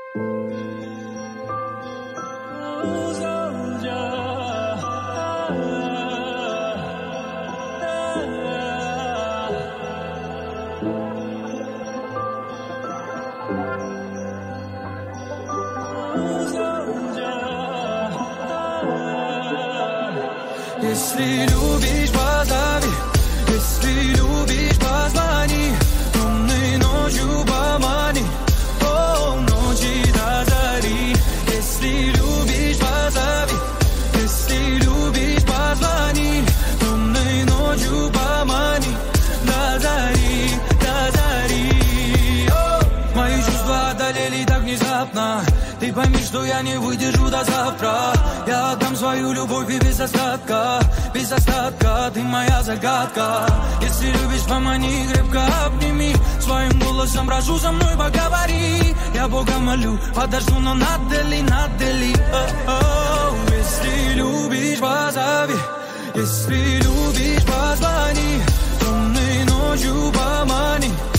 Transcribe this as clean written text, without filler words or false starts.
Если любишь, позови, если любишь, позвони, темной ночью помани, полночи до зари. Если любишь, позови, если любишь, позвони, темной ночью помани, до зари, до зари. Мои чувства одолели так внезапно. Ты пойми, что я не выдержу до завтра. Я отдам свою любовь и без остатка, ты моя загадка. Если любишь, помани, крепко обними, своим голосом прошу, со мной поговори. Я Бога молю, подожду, но надели. Если любишь, позови, если любишь, позвони, темной ночью помани,